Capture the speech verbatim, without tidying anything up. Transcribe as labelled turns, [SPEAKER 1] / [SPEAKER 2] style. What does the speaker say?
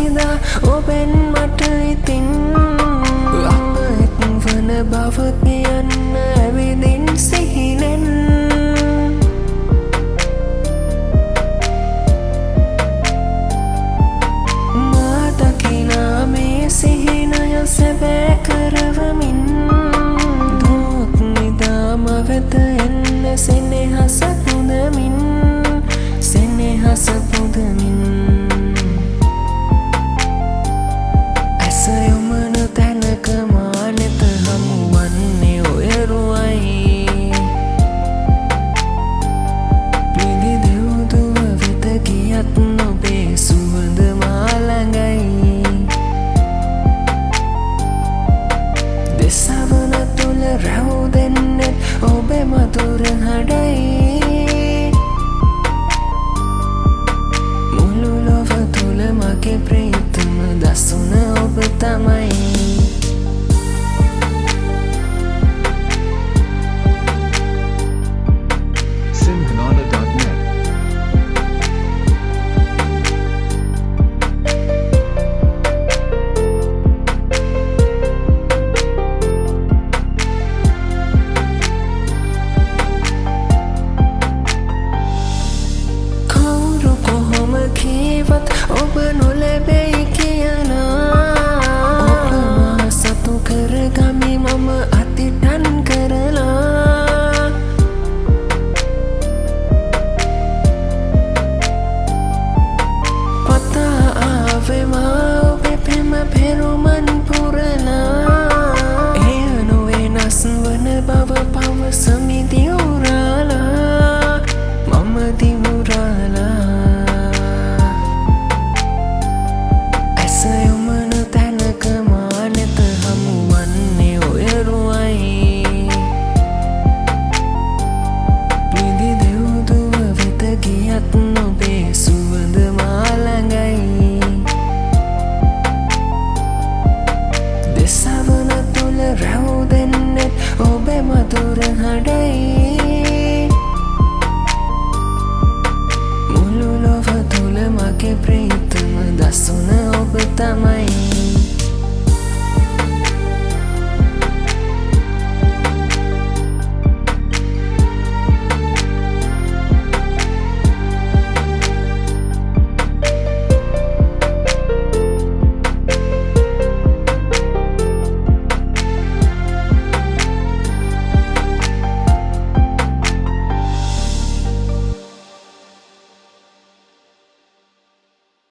[SPEAKER 1] සිදා ඔබෙන් මට ඉතින් අප එක් වන බව කියන්න ඇවිදින් සිහිනෙන් මා දකිනා මේ සිහිනය සැබෑ කරවමින් දුක් නිදාම වෙත එන්න සෙනෙහස පුදමින් සෙනෙහස පුදමින් ඇස යොමන තැනක මා නෙත හමුවන්නේ ඔය රුවයි පිදි දෙව්දුව වෙත ගියත් නොබේ සුවඳ මා ළඟයි දෙසවන තුල රැව් දෙන්නෙත් ඔබේ මధుර හඬයි මගේ ප්‍රියතම දසුන ඔබ තමයි
[SPEAKER 2] Simhanada dot net
[SPEAKER 1] කවුරු කොහොම කීවත් ඔබ නොලැබෙයි කියලා ඔබ මා සතු කරගමි මම අතිටන් කරලා පතා ආවේ මා ඔබේ පෙම පෙරුමන් පුරලා එය නොවෙනස් වන බව පවසමි දිවුරාලා මම දිවුරාලා යොමන තැනක මා නෙත හමුවන්නේ ඔය රුවයි පිදි දෙව්දුව වෙත ගියත් නොබේ සුවඳ මා ළඟයි දෙසවන තුල රැව් දෙන්නෙත් ඔබේ මధుර හඬයි මුළු ලොව තුල මගේ ප්‍රියතම දසුන ඔබ තමයි